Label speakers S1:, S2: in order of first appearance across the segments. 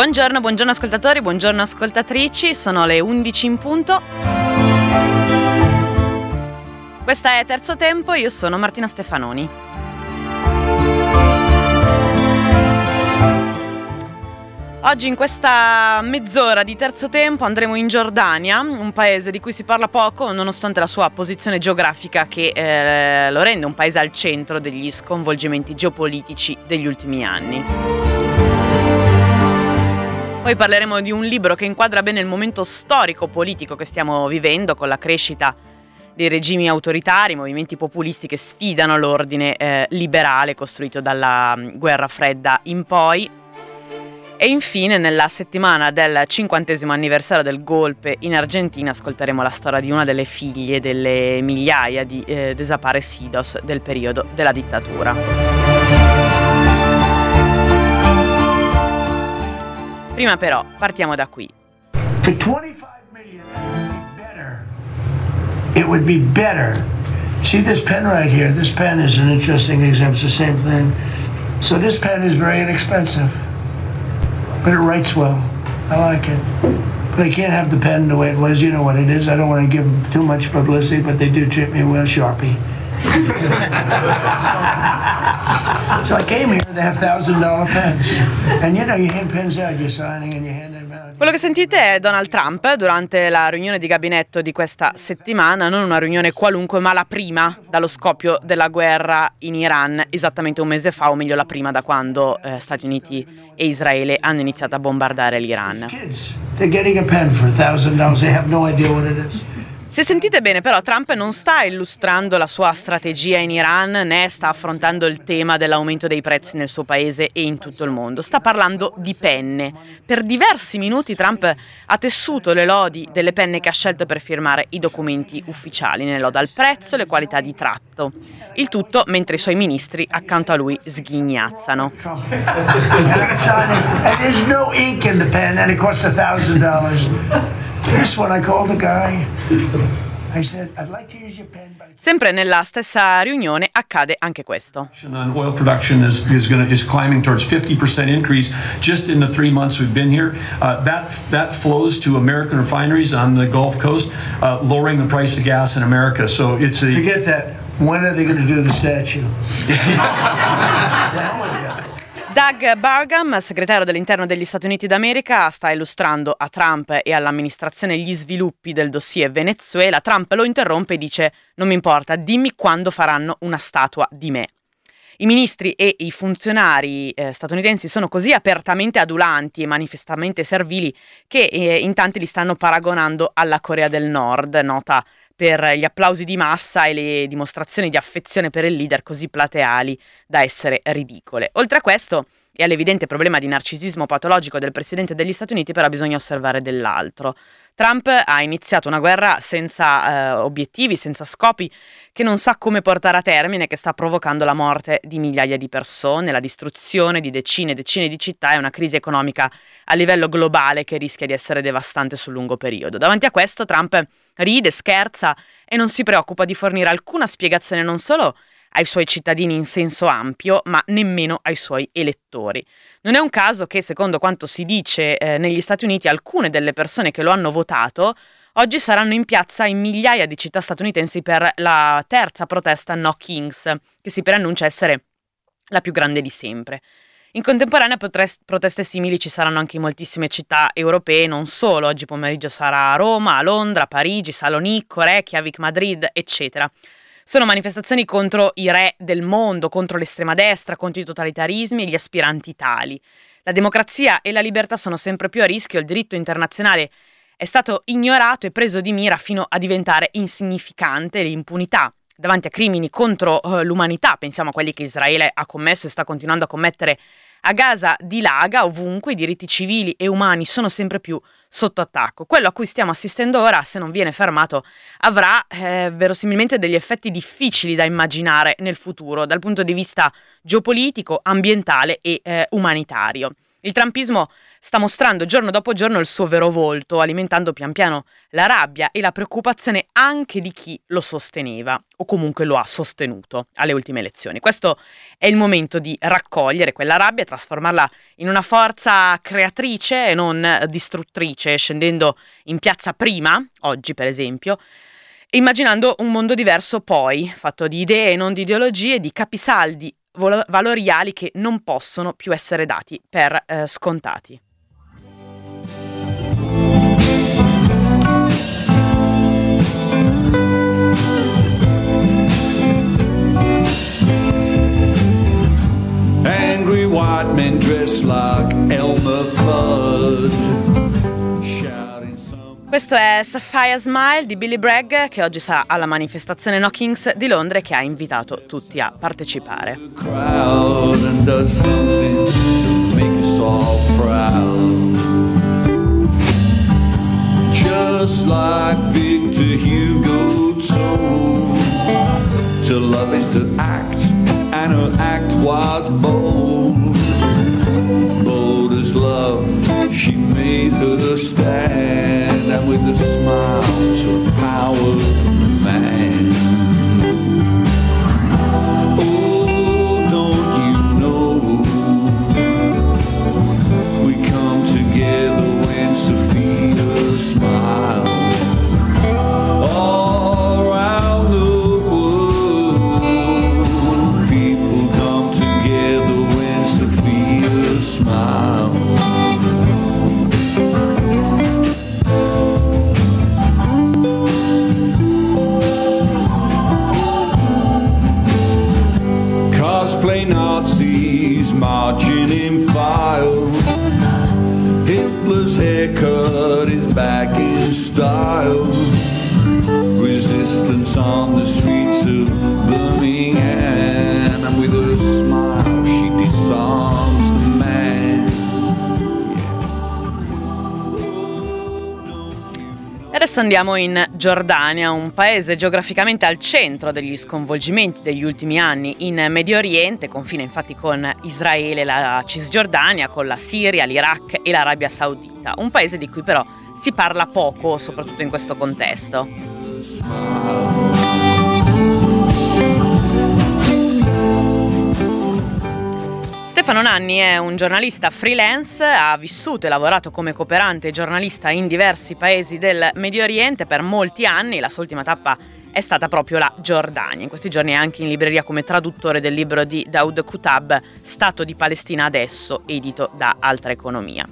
S1: Buongiorno ascoltatori, buongiorno ascoltatrici, sono le 11 in punto. Questa è Terzo Tempo, io sono Martina Stefanoni. Oggi in questa mezz'ora di Terzo Tempo andremo in Giordania, un paese di cui si parla poco nonostante la sua posizione geografica che lo rende un paese al centro degli sconvolgimenti geopolitici degli ultimi anni. Poi parleremo di un libro che inquadra bene il momento storico-politico che stiamo vivendo, con la crescita dei regimi autoritari, movimenti populisti che sfidano l'ordine liberale costruito dalla guerra fredda in poi. E infine, nella settimana del 50° anniversario del golpe in Argentina, ascolteremo la storia di una delle figlie delle migliaia di desaparecidos del periodo della dittatura. Prima però, partiamo da qui.
S2: For 25 million, it would be better. See this pen right here? This pen is an interesting example. It's the same thing. So this pen is very inexpensive, but it writes well. I like it. But I can't have the pen the way it was. You know what it is. I don't want to give too much publicity, but they do treat me well, Sharpie. So I came here, they have $1,000 pens. And you know, you hand pens out, you're signing and you hand them out.
S1: Quello che sentite è Donald Trump durante la riunione di gabinetto di questa settimana, non una riunione qualunque, ma la prima dallo scoppio della guerra in Iran, esattamente un mese fa, o meglio la prima da quando Stati Uniti e Israele hanno iniziato a bombardare l'Iran.
S2: They're getting a pen for $1,000. They have no idea what it is.
S1: Se sentite bene però, Trump non sta illustrando la sua strategia in Iran, né sta affrontando il tema dell'aumento dei prezzi nel suo paese e in tutto il mondo. Sta parlando di penne. Per diversi minuti Trump ha tessuto le lodi delle penne che ha scelto per firmare i documenti ufficiali, ne loda il prezzo e le qualità di tratto. Il tutto mentre i suoi ministri accanto a lui sghignazzano.
S2: And there's no ink in the pen and it costs $1,000. This one I called the guy. I said, I'd like to use your pen.
S1: Sempre nella stessa riunione accade anche questo.
S3: Oil production is climbing towards 50% increase just in the 3 months we've been here. That flows to American refineries on the Gulf Coast, lowering the price of gas in America. So it's a
S2: forget that. When are they going to do the statue?
S1: Doug Burgum, segretario dell'Interno degli Stati Uniti d'America, sta illustrando a Trump e all'amministrazione gli sviluppi del dossier Venezuela. Trump lo interrompe e dice: non mi importa, dimmi quando faranno una statua di me. I ministri e i funzionari statunitensi sono così apertamente adulanti e manifestamente servili che in tanti li stanno paragonando alla Corea del Nord, nota per gli applausi di massa e le dimostrazioni di affezione per il leader così plateali da essere ridicole. Oltre a questo e all'evidente problema di narcisismo patologico del presidente degli Stati Uniti, però bisogna osservare dell'altro. Trump ha iniziato una guerra senza obiettivi, senza scopi, che non sa come portare a termine, che sta provocando la morte di migliaia di persone, la distruzione di decine e decine di città e una crisi economica a livello globale che rischia di essere devastante sul lungo periodo. Davanti a questo Trump ride, scherza e non si preoccupa di fornire alcuna spiegazione non solo ai suoi cittadini in senso ampio, ma nemmeno ai suoi elettori. Non è un caso che, secondo quanto si dice negli Stati Uniti, alcune delle persone che lo hanno votato oggi saranno in piazza in migliaia di città statunitensi per la terza protesta No Kings, che si preannuncia essere la più grande di sempre. In contemporanea proteste simili ci saranno anche in moltissime città europee, non solo. Oggi pomeriggio sarà a Roma, a Londra, Parigi, Salonicco, Reykjavik, Madrid, eccetera. Sono manifestazioni contro i re del mondo, contro l'estrema destra, contro i totalitarismi e gli aspiranti tali. La democrazia e la libertà sono sempre più a rischio, il diritto internazionale è stato ignorato e preso di mira fino a diventare insignificante. L'impunità davanti a crimini contro l'umanità, pensiamo a quelli che Israele ha commesso e sta continuando a commettere a Gaza, dilaga ovunque. I diritti civili e umani sono sempre più sotto attacco. Quello a cui stiamo assistendo ora, se non viene fermato, avrà verosimilmente degli effetti difficili da immaginare nel futuro dal punto di vista geopolitico, ambientale e umanitario. Il trumpismo sta mostrando giorno dopo giorno il suo vero volto, alimentando pian piano la rabbia e la preoccupazione anche di chi lo sosteneva o comunque lo ha sostenuto alle ultime elezioni. Questo è il momento di raccogliere quella rabbia e trasformarla in una forza creatrice e non distruttrice, scendendo in piazza prima, oggi per esempio, immaginando un mondo diverso poi, fatto di idee e non di ideologie, di capisaldi valoriali che non possono più essere dati per scontati.
S4: Angry white men dressed like Elmer Fudd.
S1: Questo è Sapphire Smile di Billy Bragg, che oggi sarà alla manifestazione No Kings di Londra e che ha invitato tutti a partecipare.
S4: Just like Victor Hugo told, to love is to act, and her act was bold. Bold as love, she made her stand, and with a smile took power from man. Oh, don't you know, we come together when Sophia smiles. All around the world, people come together when Sophia smiles. Cosplay Nazis marching in file. Hitler's haircut is back in style. Resistance on the streets of Birmingham, and with a smile she disarms the man.
S1: Adesso andiamo in Giordania, un paese geograficamente al centro degli sconvolgimenti degli ultimi anni in Medio Oriente, confina infatti con Israele, la Cisgiordania, con la Siria, l'Iraq e l'Arabia Saudita, un paese di cui però si parla poco, soprattutto in questo contesto. Stefano Nanni è un giornalista freelance, ha vissuto e lavorato come cooperante giornalista in diversi paesi del Medio Oriente per molti anni. La sua ultima tappa è stata proprio la Giordania. In questi giorni è anche in libreria come traduttore del libro di Daoud Kuttab, Stato di Palestina adesso, edito da Altra Economia.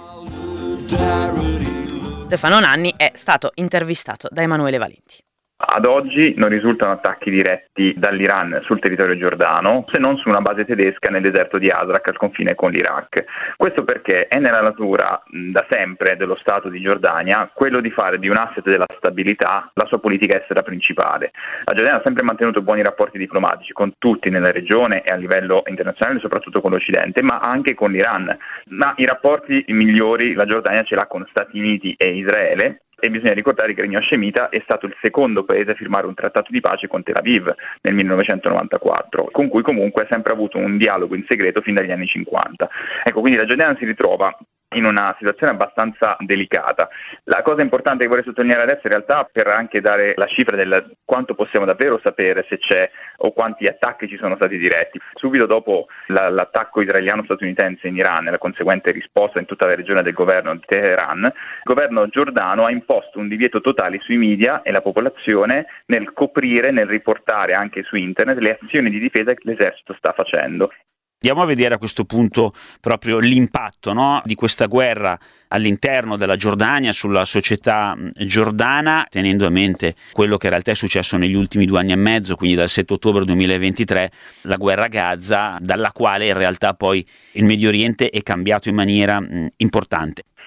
S1: Stefano Nanni è stato intervistato da Emanuele Valenti.
S5: Ad oggi non risultano attacchi diretti dall'Iran sul territorio giordano, se non su una base tedesca nel deserto di Azraq al confine con l'Iraq. Questo perché è nella natura da sempre dello Stato di Giordania quello di fare di un asset della stabilità la sua politica estera principale. La Giordania ha sempre mantenuto buoni rapporti diplomatici con tutti nella regione e a livello internazionale, soprattutto con l'Occidente, ma anche con l'Iran. Ma i rapporti migliori la Giordania ce l'ha con Stati Uniti e Israele. E bisogna ricordare che il Regno Hascemita è stato il secondo paese a firmare un trattato di pace con Tel Aviv nel 1994, con cui comunque ha sempre avuto un dialogo in segreto fin dagli anni 50. Ecco, quindi la Giordania si ritrova in una situazione abbastanza delicata. La cosa importante che vorrei sottolineare adesso in realtà, per anche dare la cifra del quanto possiamo davvero sapere se c'è o quanti attacchi ci sono stati diretti. Subito dopo l'attacco israeliano-statunitense in Iran e la conseguente risposta in tutta la regione del governo di Teheran, il governo giordano ha imposto un divieto totale sui media e la popolazione nel coprire, nel riportare anche su internet le azioni di difesa che l'esercito sta facendo.
S6: Andiamo a vedere a questo punto proprio l'impatto, no, di questa guerra all'interno della Giordania sulla società giordana, tenendo a mente quello che in realtà è successo negli ultimi 2 anni e mezzo, quindi dal 7 ottobre 2023, la guerra a Gaza, dalla quale in realtà poi il Medio Oriente è cambiato in maniera importante.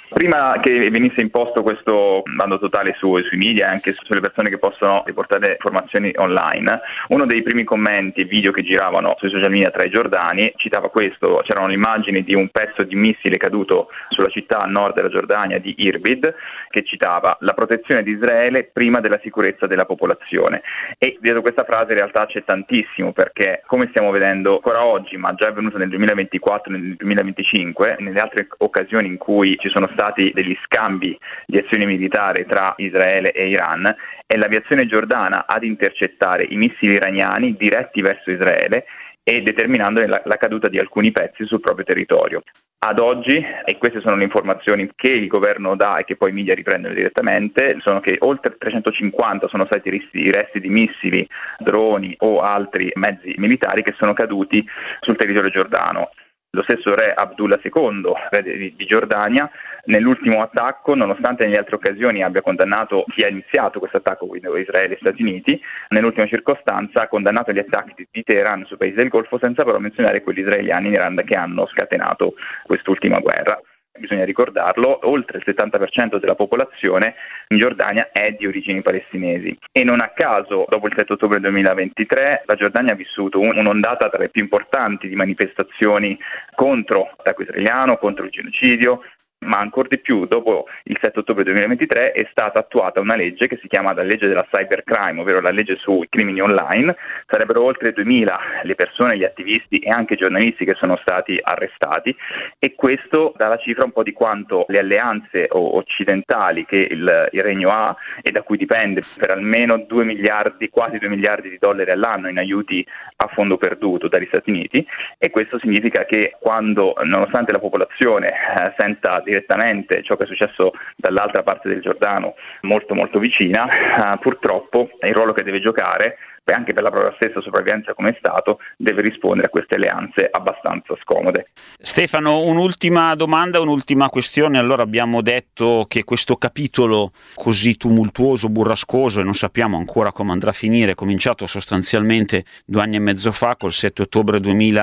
S5: Prima che venisse imposto questo bando totale sui media e anche sulle persone che possono riportare informazioni online, uno dei primi commenti e video che giravano sui social media tra i giordani citava questo: c'erano le immagini di un pezzo di missile caduto sulla città a nord della Giordania di Irbid, che citava la protezione di Israele prima della sicurezza della popolazione. E dietro questa frase in realtà c'è tantissimo, perché come stiamo vedendo ancora oggi, ma già è avvenuto nel 2024 e nel 2025, nelle altre occasioni in cui ci sono stati degli scambi di azioni militari tra Israele e Iran, è l'aviazione giordana ad intercettare i missili iraniani diretti verso Israele e determinando la caduta di alcuni pezzi sul proprio territorio. Ad oggi, e queste sono le informazioni che il governo dà e che poi i media riprendono direttamente, sono che oltre 350 sono stati i resti di missili, droni o altri mezzi militari che sono caduti sul territorio giordano. Lo stesso re Abdullah II, re di Giordania, nell'ultimo attacco, nonostante nelle altre occasioni abbia condannato chi ha iniziato questo attacco, quindi Israele e Stati Uniti, nell'ultima circostanza ha condannato gli attacchi di Teheran sui paesi del Golfo, senza però menzionare quelli israeliani in Iran che hanno scatenato quest'ultima guerra. Bisogna ricordarlo, oltre il 70% della popolazione in Giordania è di origini palestinesi e non a caso dopo il 7 ottobre 2023 la Giordania ha vissuto un'ondata tra le più importanti di manifestazioni contro l'attacco israeliano, contro il genocidio, ma ancora di più dopo il 7 ottobre 2023 è stata attuata una legge che si chiama la legge della cybercrime, ovvero la legge sui crimini online. Sarebbero oltre 2000 le persone, gli attivisti e anche i giornalisti che sono stati arrestati, e questo dà la cifra un po' di quanto le alleanze occidentali che il Regno ha e da cui dipende per almeno 2 miliardi, quasi 2 miliardi di dollari all'anno in aiuti a fondo perduto dagli Stati Uniti. E questo significa che quando, nonostante la popolazione senta direttamente ciò che è successo dall'altra parte del Giordano, molto molto vicina, purtroppo il ruolo che deve giocare, anche per la propria stessa sopravvivenza come Stato, deve rispondere a queste alleanze abbastanza scomode.
S6: Stefano, un'ultima domanda, un'ultima questione. Allora, abbiamo detto che questo capitolo così tumultuoso, burrascoso, e non sappiamo ancora come andrà a finire, è cominciato sostanzialmente 2 anni e mezzo fa, col 7 ottobre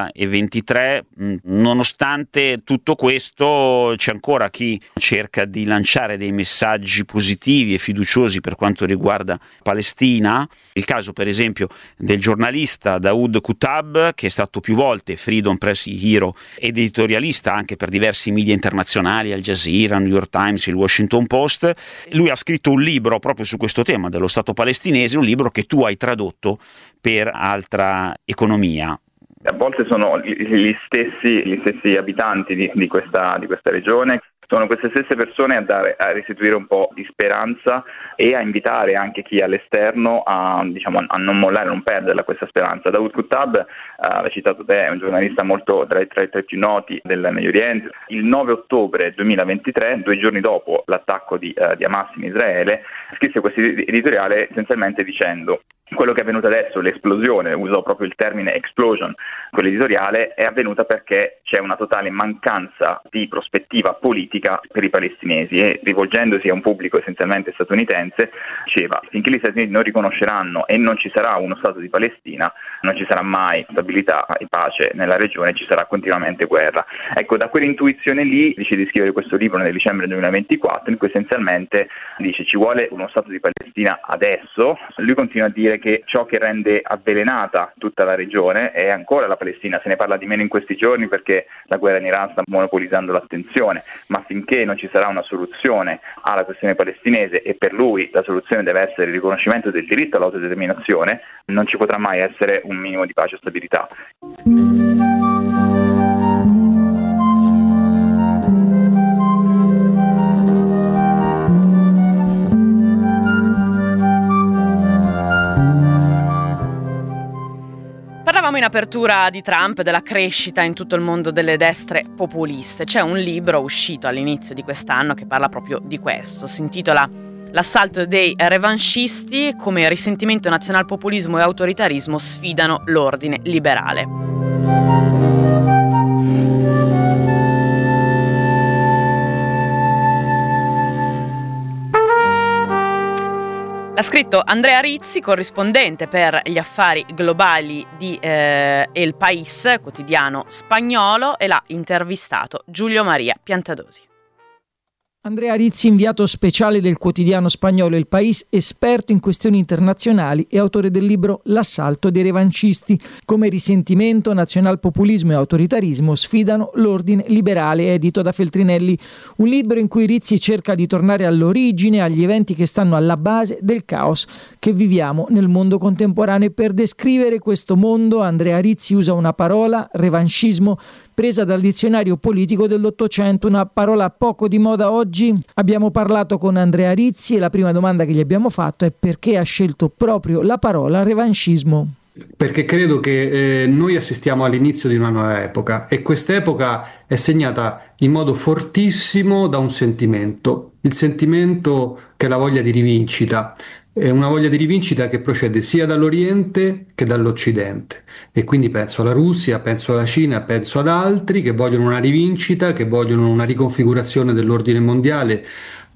S6: 2023. Nonostante tutto questo, c'è ancora chi cerca di lanciare dei messaggi positivi e fiduciosi per quanto riguarda Palestina. Il caso, per esempio, del giornalista Daoud Kutab, che è stato più volte Freedom Press Hero ed editorialista anche per diversi media internazionali, Al Jazeera, New York Times, il Washington Post. Lui ha scritto un libro proprio su questo tema dello Stato palestinese, un libro che tu hai tradotto per Altra Economia.
S5: A volte sono gli stessi abitanti di questa regione, sono queste stesse persone a restituire un po' di speranza e a invitare anche chi è all'esterno a non mollare, a non perderla questa speranza. Daoud Kutab, l'hai citato te, è un giornalista molto tra i più noti del Medio Oriente. Il 9 ottobre 2023, 2 giorni dopo l'attacco di Hamas in Israele, scrisse questo editoriale essenzialmente dicendo: quello che è avvenuto adesso, l'esplosione, usò proprio il termine explosion, quell'editoriale, è avvenuta perché c'è una totale mancanza di prospettiva politica per i palestinesi, e rivolgendosi a un pubblico essenzialmente statunitense diceva: finché gli Stati Uniti non riconosceranno e non ci sarà uno Stato di Palestina, non ci sarà mai stabilità e pace nella regione, ci sarà continuamente guerra. Ecco, da quell'intuizione lì decide di scrivere questo libro nel dicembre 2024, in cui essenzialmente dice: ci vuole uno Stato di Palestina adesso. Lui continua a dire che ciò che rende avvelenata tutta la regione è ancora la Palestina. Se ne parla di meno in questi giorni perché la guerra in Iran sta monopolizzando l'attenzione, ma finché non ci sarà una soluzione alla questione palestinese, e per lui la soluzione deve essere il riconoscimento del diritto all'autodeterminazione, non ci potrà mai essere un minimo di pace e stabilità.
S1: Parlavamo in apertura di Trump, della crescita in tutto il mondo delle destre populiste. C'è un libro uscito all'inizio di quest'anno che parla proprio di questo. Si intitola L'assalto dei revanscisti, come risentimento, nazionalpopulismo e autoritarismo sfidano l'ordine liberale. L'ha scritto Andrea Rizzi, corrispondente per gli affari globali di El País, quotidiano spagnolo, e l'ha intervistato Giulio Maria Piantadosi.
S7: Andrea Rizzi, inviato speciale del quotidiano spagnolo El País, esperto in questioni internazionali e autore del libro L'assalto dei revancisti, come risentimento, nazionalpopulismo e autoritarismo sfidano l'ordine liberale, edito da Feltrinelli. Un libro in cui Rizzi cerca di tornare all'origine, agli eventi che stanno alla base del caos che viviamo nel mondo contemporaneo. E per descrivere questo mondo Andrea Rizzi usa una parola, revanchismo, presa dal dizionario politico dell'Ottocento, una parola poco di moda oggi. Abbiamo parlato con Andrea Rizzi e la prima domanda che gli abbiamo fatto è perché ha scelto proprio la parola revanchismo.
S8: Perché credo che noi assistiamo all'inizio di una nuova epoca e quest'epoca è segnata in modo fortissimo da un sentimento, il sentimento che è la voglia di rivincita. È una voglia di rivincita che procede sia dall'Oriente che dall'Occidente, e quindi penso alla Russia, penso alla Cina, penso ad altri che vogliono una rivincita, che vogliono una riconfigurazione dell'ordine mondiale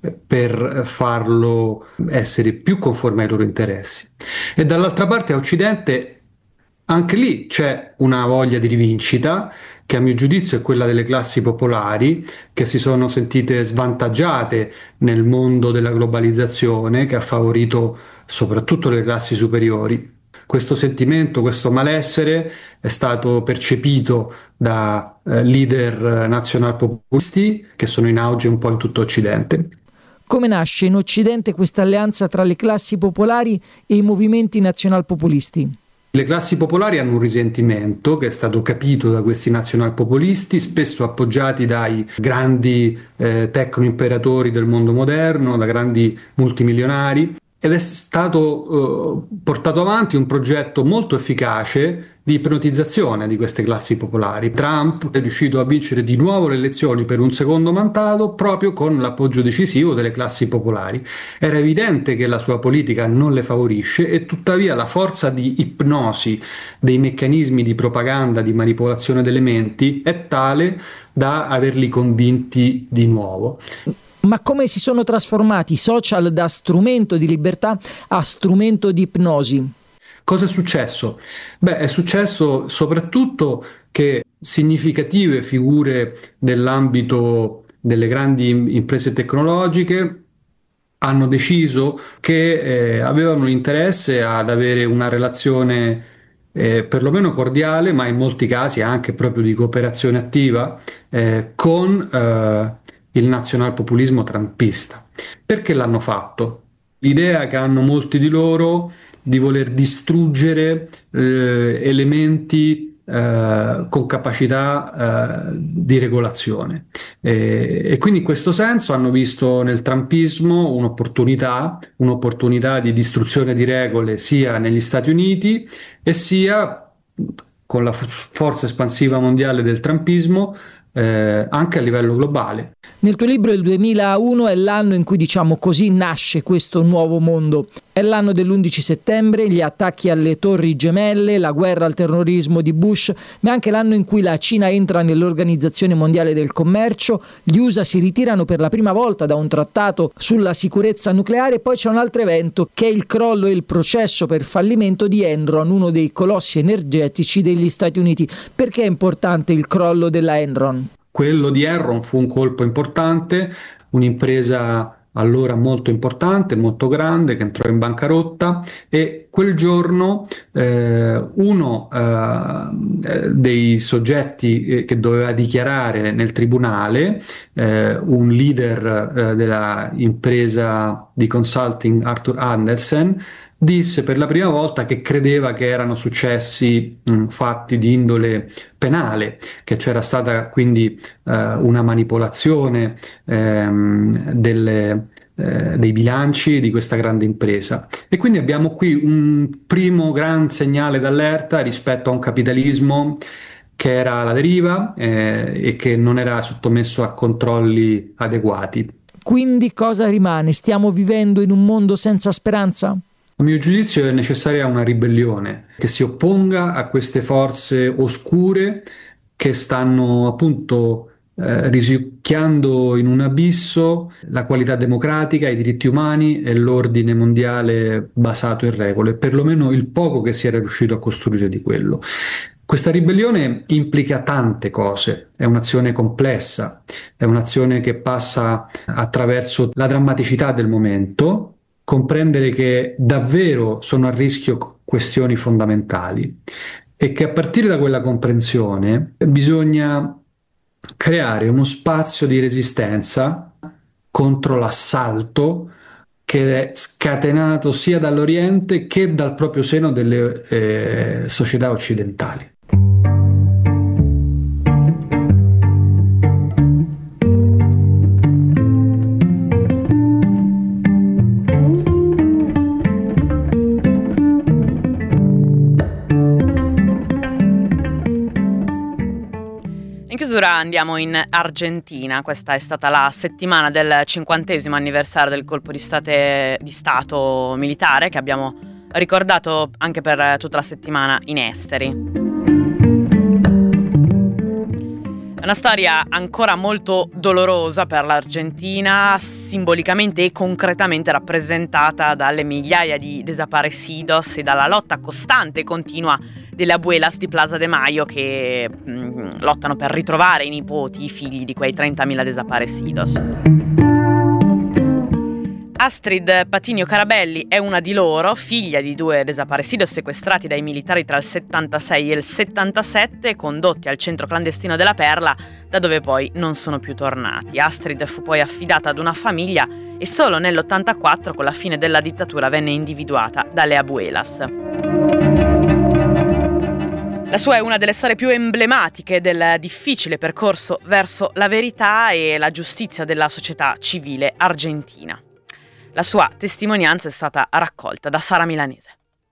S8: per farlo essere più conforme ai loro interessi. E dall'altra parte a Occidente anche lì c'è una voglia di rivincita che a mio giudizio è quella delle classi popolari che si sono sentite svantaggiate nel mondo della globalizzazione che ha favorito soprattutto le classi superiori. Questo sentimento, questo malessere è stato percepito da leader nazionalpopulisti che sono in auge un po' in tutto Occidente.
S7: Come nasce in Occidente questa alleanza tra le classi popolari e i movimenti nazionalpopulisti?
S8: Le classi popolari hanno un risentimento che è stato capito da questi nazionalpopulisti, spesso appoggiati dai grandi tecno-imperatori del mondo moderno, da grandi multimilionari, ed è stato portato avanti un progetto molto efficace di ipnotizzazione di queste classi popolari. Trump è riuscito a vincere di nuovo le elezioni per un secondo mandato proprio con l'appoggio decisivo delle classi popolari. Era evidente che la sua politica non le favorisce e tuttavia la forza di ipnosi dei meccanismi di propaganda, di manipolazione delle menti è tale da averli convinti di nuovo.
S7: Ma come si sono trasformati i social da strumento di libertà a strumento di ipnosi?
S8: Cosa è successo? È successo soprattutto che significative figure dell'ambito delle grandi imprese tecnologiche hanno deciso che avevano interesse ad avere una relazione perlomeno cordiale, ma in molti casi anche proprio di cooperazione attiva con il nazionalpopulismo trumpista. Perché l'hanno fatto? L'idea che hanno molti di loro di voler distruggere elementi con capacità di regolazione. E quindi in questo senso hanno visto nel trumpismo un'opportunità di distruzione di regole sia negli Stati Uniti e sia con la forza espansiva mondiale del trumpismo anche a livello globale.
S7: Nel tuo libro il 2001 è l'anno in cui, diciamo così, nasce questo nuovo mondo. È l'anno dell'11 settembre, gli attacchi alle torri gemelle, la guerra al terrorismo di Bush, ma è anche l'anno in cui la Cina entra nell'Organizzazione Mondiale del Commercio, gli USA si ritirano per la prima volta da un trattato sulla sicurezza nucleare e poi c'è un altro evento che è il crollo e il processo per fallimento di Enron, uno dei colossi energetici degli Stati Uniti. Perché è importante il crollo della Enron?
S8: Quello di Enron fu un colpo importante, un'impresa allora molto importante, molto grande, che entrò in bancarotta e quel giorno uno dei soggetti che doveva dichiarare nel tribunale, un leader della impresa di consulting Arthur Andersen, disse per la prima volta che credeva che erano successi fatti di indole penale, che c'era stata quindi una manipolazione dei bilanci di questa grande impresa. E quindi abbiamo qui un primo gran segnale d'allerta rispetto a un capitalismo che era alla deriva e che non era sottomesso a controlli adeguati.
S7: Quindi cosa rimane? Stiamo vivendo in un mondo senza speranza?
S8: A mio giudizio è necessaria una ribellione che si opponga a queste forze oscure che stanno appunto risucchiando in un abisso la qualità democratica, i diritti umani e l'ordine mondiale basato in regole, perlomeno il poco che si era riuscito a costruire di quello. Questa ribellione implica tante cose, è un'azione complessa, è un'azione che passa attraverso la drammaticità del momento, comprendere che davvero sono a rischio questioni fondamentali e che a partire da quella comprensione bisogna creare uno spazio di resistenza contro l'assalto che è scatenato sia dall'Oriente che dal proprio seno delle società occidentali.
S1: In chiusura andiamo in Argentina. Questa è stata la settimana del 50° anniversario del colpo di stato militare che abbiamo ricordato anche per tutta la settimana in esteri. È una storia ancora molto dolorosa per l'Argentina, simbolicamente e concretamente rappresentata dalle migliaia di desaparecidos e dalla lotta costante e continua delle abuelas di Plaza de Mayo che lottano per ritrovare i nipoti, i figli di quei 30.000 desaparecidos. Astrid Patinio Carabelli è una di loro, figlia di 2 desaparecidos sequestrati dai militari tra il 76 e il 77, condotti al centro clandestino della Perla, da dove poi non sono più tornati. Astrid fu poi affidata ad una famiglia e solo nell'84, con la fine della dittatura, venne individuata dalle abuelas. La sua è una delle storie più emblematiche del difficile percorso verso la verità e la giustizia della società civile argentina. La sua testimonianza è stata raccolta da Sara Milanese.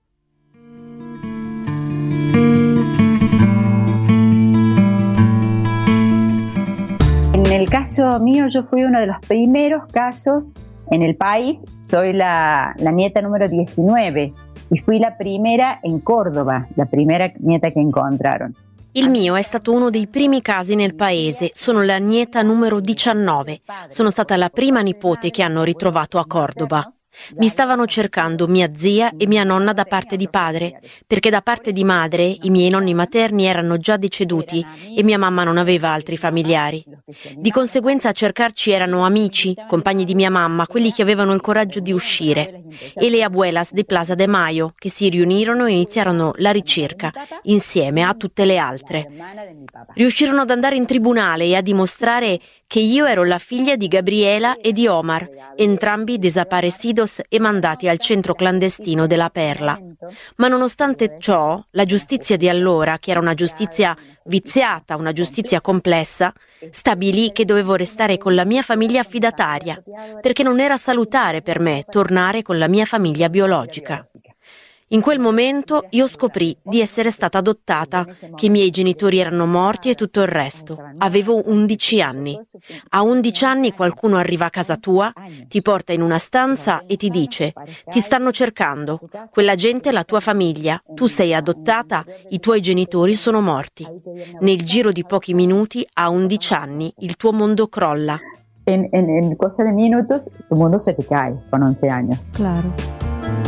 S9: En el caso mío, yo fui uno de los primeros casos en el país. Soy la nieta número 19 y fui la primera en Córdoba, la primera nieta che incontraron.
S10: Il mio è stato uno dei primi casi nel paese, sono la nieta numero 19, sono stata la prima nipote che hanno ritrovato a Cordoba. Mi stavano cercando mia zia e mia nonna da parte di padre, perché da parte di madre i miei nonni materni erano già deceduti e mia mamma non aveva altri familiari. Di conseguenza a cercarci erano amici, compagni di mia mamma, quelli che avevano il coraggio di uscire, e le abuelas di Plaza de Mayo, che si riunirono e iniziarono la ricerca, insieme a tutte le altre. Riuscirono ad andare in tribunale e a dimostrare che io ero la figlia di Gabriela e di Omar, entrambi desaparecidos e mandati al centro clandestino della Perla. Ma nonostante ciò, la giustizia di allora, che era una giustizia viziata, una giustizia complessa, stabilì che dovevo restare con la mia famiglia affidataria, perché non era salutare per me tornare con la mia famiglia biologica. In quel momento io scoprì di essere stata adottata, che i miei genitori erano morti e tutto il resto. Avevo 11 anni. A 11 anni qualcuno arriva a casa tua, ti porta in una stanza e ti dice: ti stanno cercando, quella gente è la tua famiglia, tu sei adottata, i tuoi genitori sono morti. Nel giro di pochi minuti, a 11 anni, il tuo mondo crolla.
S9: En cosa de minutos, tu mundo se te cae con 11 años.
S10: Claro.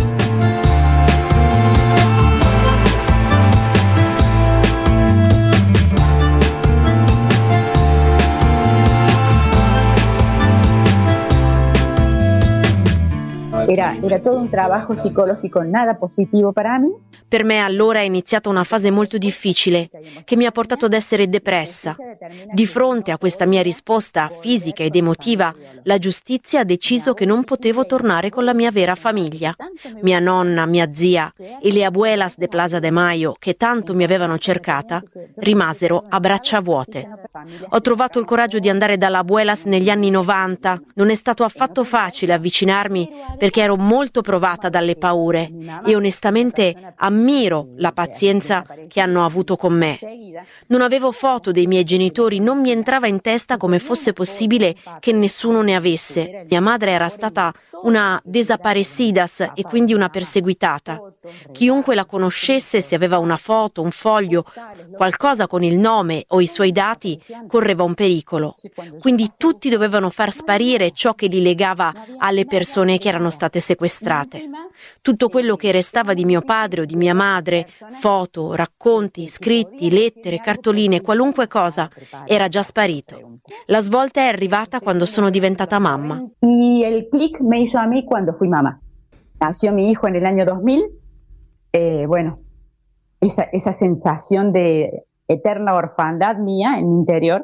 S9: Era todo un trabajo psicológico nada positivo para mí.
S10: Per me allora è iniziata una fase molto difficile che mi ha portato ad essere depressa. Di fronte a questa mia risposta fisica ed emotiva, la giustizia ha deciso che non potevo tornare con la mia vera famiglia. Mia nonna, mia zia e le abuelas de Plaza de Mayo, che tanto mi avevano cercata, rimasero a braccia vuote. Ho trovato il coraggio di andare dalla abuelas negli anni 90. Non è stato affatto facile avvicinarmi perché ero molto provata dalle paure e onestamente ammiro la pazienza che hanno avuto con me. Non avevo foto dei miei genitori, non mi entrava in testa come fosse possibile che nessuno ne avesse. Mia madre era stata una desaparecidas e quindi una perseguitata. Chiunque la conoscesse, se aveva una foto, un foglio, qualcosa con il nome o i suoi dati, correva un pericolo. Quindi tutti dovevano far sparire ciò che li legava alle persone che erano state state sequestrate. Tutto quello che restava di mio padre o di mia madre, foto, racconti, scritti, lettere, cartoline, qualunque cosa, era già sparito. La svolta è arrivata quando sono diventata mamma.
S9: Y el clic me hizo a mí cuando fui mamá. Nació mi hijo en el año 2000. Bueno, esa sensación de eterna orfandad mía en mi interior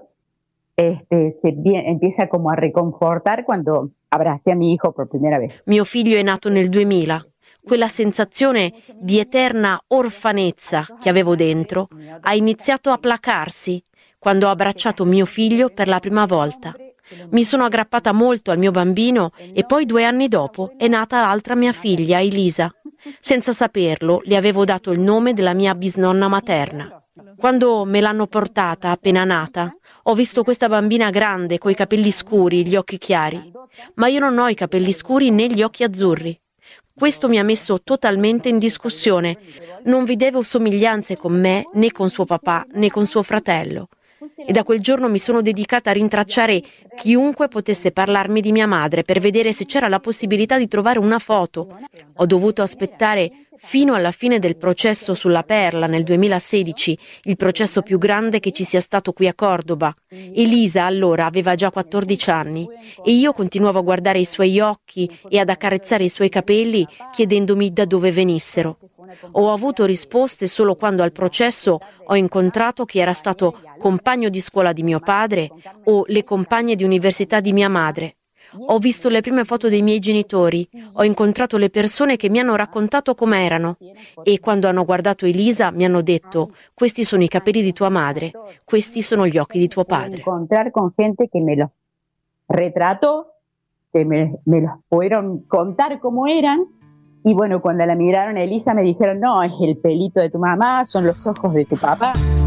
S9: empieza como a reconfortar cuando abracé a mi hijo por primera vez.
S10: Mio figlio è nato nel 2000. Quella sensazione di eterna orfanezza che avevo dentro ha iniziato a placarsi quando ho abbracciato mio figlio per la prima volta. Mi sono aggrappata molto al mio bambino e poi 2 anni dopo è nata l'altra mia figlia, Elisa. Senza saperlo, le avevo dato il nome della mia bisnonna materna. Quando me l'hanno portata appena nata, ho visto questa bambina grande coi capelli scuri, gli occhi chiari, ma io non ho i capelli scuri né gli occhi azzurri. Questo mi ha messo totalmente in discussione. Non vedevo somiglianze con me, né con suo papà, né con suo fratello. E da quel giorno mi sono dedicata a rintracciare chiunque potesse parlarmi di mia madre per vedere se c'era la possibilità di trovare una foto. Ho dovuto aspettare fino alla fine del processo sulla Perla nel 2016, il processo più grande che ci sia stato qui a Cordoba. Elisa allora aveva già 14 anni e io continuavo a guardare i suoi occhi e ad accarezzare i suoi capelli chiedendomi da dove venissero. Ho avuto risposte solo quando al processo ho incontrato chi era stato compagno di scuola di mio padre o le compagne di università di mia madre. Ho visto le prime foto dei miei genitori, ho incontrato le persone che mi hanno raccontato com'erano e quando hanno guardato Elisa mi hanno detto: questi sono i capelli di tua madre, questi sono gli occhi di tuo padre.
S9: Encontrar con gente que me los retrató, que me los pudieron contar cómo eran. Y bueno, cuando la miraron a Elisa me dijeron: no, es el pelito de tu mamá, son los ojos de tu papá.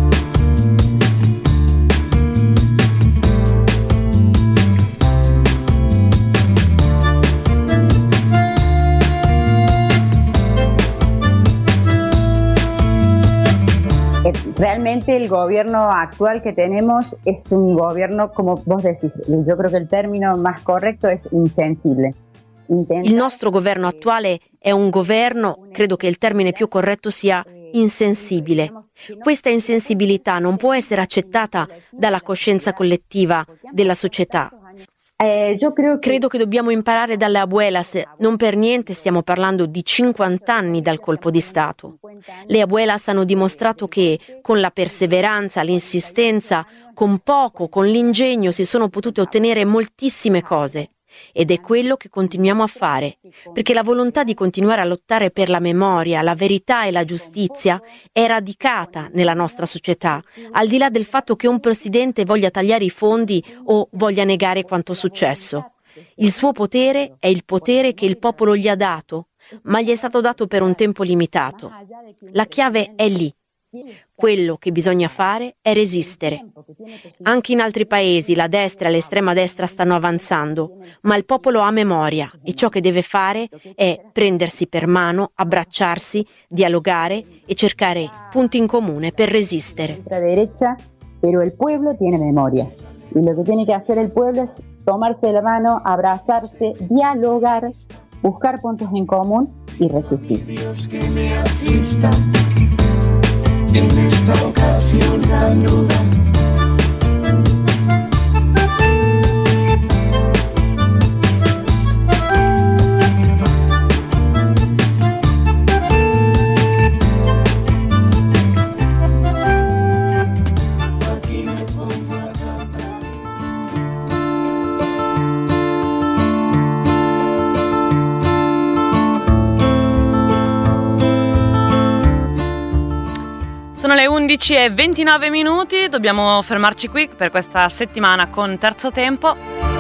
S9: Realmente el gobierno actual que tenemos es un gobierno, como vos decís, yo creo que el término más correcto es insensible.
S10: Il nostro governo attuale è un governo, credo che il termine più corretto sia insensibile. Questa insensibilità non può essere accettata dalla coscienza collettiva della società. Credo che dobbiamo imparare dalle abuelas, non per niente stiamo parlando di 50 anni dal colpo di Stato. Le abuelas hanno dimostrato che con la perseveranza, l'insistenza, con poco, con l'ingegno si sono potute ottenere moltissime cose. Ed è quello che continuiamo a fare, perché la volontà di continuare a lottare per la memoria, la verità e la giustizia è radicata nella nostra società, al di là del fatto che un presidente voglia tagliare i fondi o voglia negare quanto successo. Il suo potere è il potere che il popolo gli ha dato, ma gli è stato dato per un tempo limitato. La chiave è lì. Quello che bisogna fare è resistere. Anche in altri paesi la destra e l'estrema destra stanno avanzando, ma il popolo ha memoria e ciò che deve fare è prendersi per mano, abbracciarsi, dialogare e cercare punti in comune per resistere.
S9: Pero el pueblo tiene memoria y lo que tiene que hacer el pueblo es tomarse la mano, abrazarse, dialogar, buscar puntos en común y resistir.
S11: Dios que me asista. En esta ocasión tan ruda. Aquí me pongo a cantar.
S1: Sono le 11:29, dobbiamo fermarci qui per questa settimana con Terzo Tempo.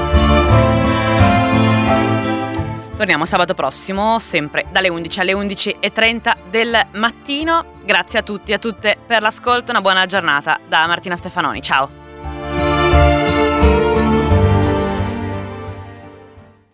S1: Torniamo sabato prossimo, sempre dalle 11 alle 11:30 del mattino. Grazie a tutti e a tutte per l'ascolto, una buona giornata da Martina Stefanoni, ciao!